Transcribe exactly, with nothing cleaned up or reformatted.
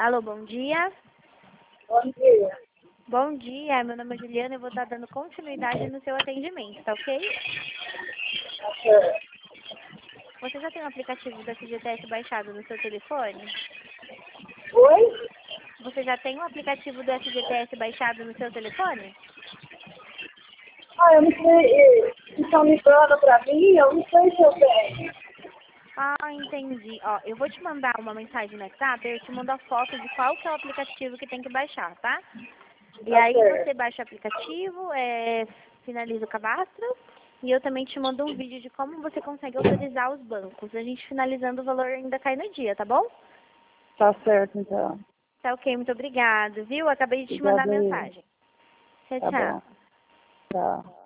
Alô, bom dia. Bom dia. Bom dia, meu nome é Juliana e eu vou estar dando continuidade no seu atendimento, tá ok? Tá certo. Você já tem o aplicativo da F G T S baixado no seu telefone? Oi? Você já tem o aplicativo do F G T S baixado no seu telefone? Ah, eu não sei. Estão ligando pra mim, eu não sei se eu tenho. Ah, entendi. Ó, eu vou te mandar uma mensagem no WhatsApp, eu te mando a foto de qual que é o aplicativo que tem que baixar, tá? E Tá aí certo. você baixa o aplicativo, é, finaliza o cadastro e eu também te mando um vídeo de como você consegue autorizar os bancos. A gente finalizando o valor ainda cai no dia, tá bom? Tá certo, então. Tá ok, muito obrigada, viu? Acabei de te mandar a Obrigada aí. mensagem. Tchau, Tá tchau. bom. Tchau.